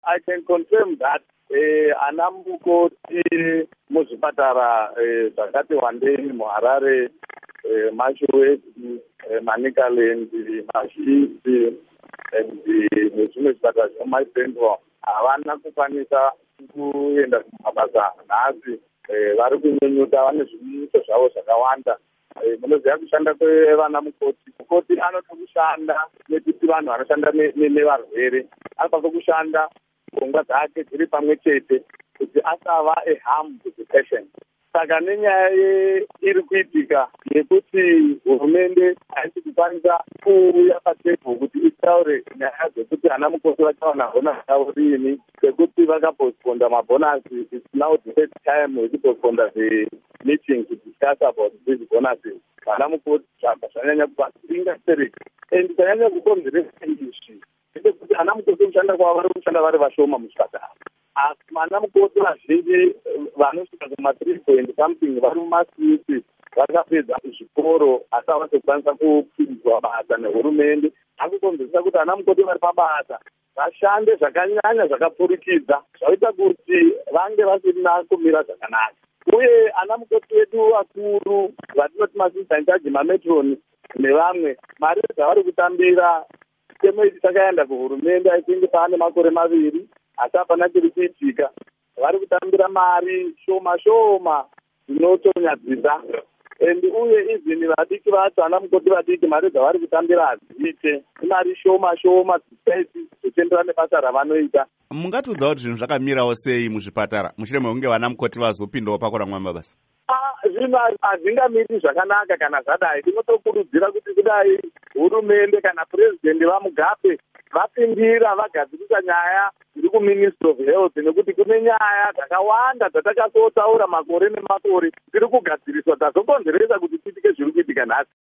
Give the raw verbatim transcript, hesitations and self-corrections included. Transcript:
I can confirm that eh, ana mukoti muzvipatara eh, zvakati wandei muHarare, eh, Mashowezi, eh, Manicaland, Mashisi nezvimwe zvipatara zvemuMaitendwa havana kukwanisa kuenda kumabasa nhasi. Eh, vari kunyunyuta, vane zvimiso zvavo zvakawanda. Eh, munoziva kushanda kwevana mukoti. Mukoti anoda kushanda nekuti vanhu vanoshanda nevarwere anofanira kushanda pfungwa dzake dziri pamwe chete kuti asava a harm to the patient. Saka nenyaya iri kuitika yekuti hurumende haisi kukwanisa kuuya patebho kuti itaure nyaya dzekuti ana mukoti vachawana bonasi yavo riini, sekuti vakapostponda mabonasi. It's now the third time vachipostponda the meeting to discuss about these bonuses. Vana mukoti zvabva zvanyanya kuvasingasereka and zvanyanya kukonzeresa izvi ndekuti ana mukoti kushanda kwavo vari kushanda vari vashoma muchipatara. Asi vana mukoti vazhinji vanosvika kuma three point something vari mumaswiti vakapedza zvikoro asi havasi kukwanisa kupinzwa basa nehurumende. Akukonzeresa kuti ana mukoti vari pabasa vashande zvakanyanya zvakapfurikidza zvaita kuti vange vasina kumira zvakanaka. Uye ana mukoti vedu vakuru vatinoti masista inchaji mametroni nevamwe mari dzavari kutambira chitemo ichi chakaenda kuhurumende aitingi paane makore maviri asi hapana chiri kuitika. Vari kutambira mari shoma shoma dzinotonyadzisa and uye izini vadiki vacho ana mukoti vadiki mari dzavari kutambira hadziite, imari shoma shoma dzisikaiti zvichienderana nebasa ravanoita. Mungatiudza kuti zvinhu zvakamirawo sei muzvipatara mushure mekunge vana mukoti vazopindawo pakura mabasa? Zvinhu hazvingamiri zvakanaka kana zvadai. Tinotokurudzira kuti kudai hurumende kana purezidendi vaMugabe vapindira vagadzirisa nyaya iri kuministry of health, nekuti kune nyaya dzakawanda dzatakatotaura makore nemakore dziri kugadziriswa dzazokonzeresa kuti tiitike zviri kuitika nhasi.